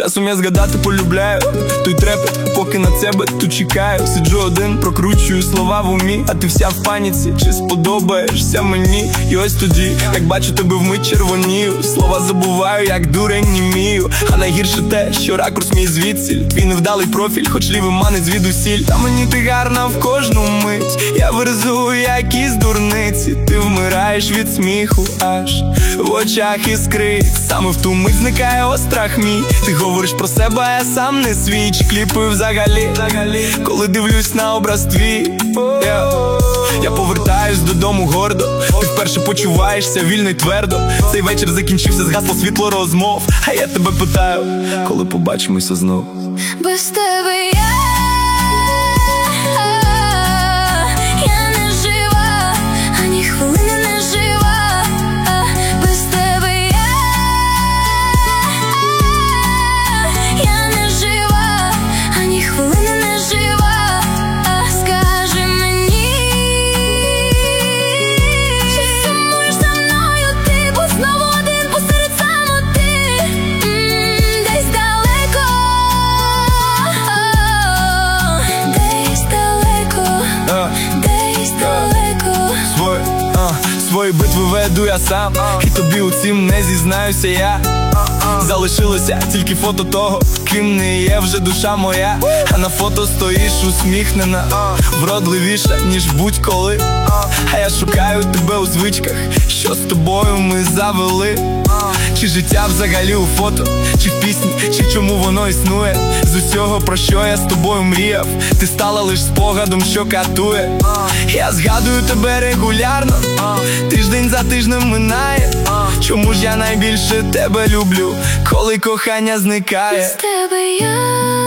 Часом я згадати полюбляю той трепет, поки на тебе тут чекаю. Сиджу один, прокручую слова в умі, а ти вся в паніці, чи сподобаєшся мені? І ось тоді, як бачу тебе вмить червонію, слова забуваю, як дурень німію. А найгірше те, що ракурс мій звідсіль, твій невдалий профіль, хоч лівий манить звідусіль. Та мені ти гарна в кожну мить, я верзу якісь дурниці. Ти вмираєш від сміху, аж в очах іскрить. Саме в ту мить зникає острах мій. Ти говориш про себе, а я сам не свій. Чи кліпи взагалі, коли дивлюсь на образ твій. Я повертаюсь додому гордо. Ти вперше почуваєшся вільно й твердо. Цей вечір закінчився, згасло світло розмов. А я тебе питаю, коли побачимося знов. Без тебе я не жива, ані хвилини не жива. Без тебе я не жива, ані хвилини не жива. Скажи мені, чи сумуєш за мною ти, бо знову один посеред самоти, десь далеко, десь далеко. Свої битви веду я сам, і тобі у цім не зізнаюся я. Залишилося тільки фото того, ким не є вже душа моя. А на фото стоїш усміхнена, вродливіша, ніж будь-коли. А я шукаю тебе у звичках, що з тобою ми завели. Чи життя взагалі у фото, чи в пісні, чи чому воно існує. З усього, про що я з тобою мріяв, ти стала лиш спогадом, що катує. Я згадую тебе регулярно, тиждень за тижнем минає. Чому ж я найбільше тебе люблю, коли кохання зникає? Без тебе я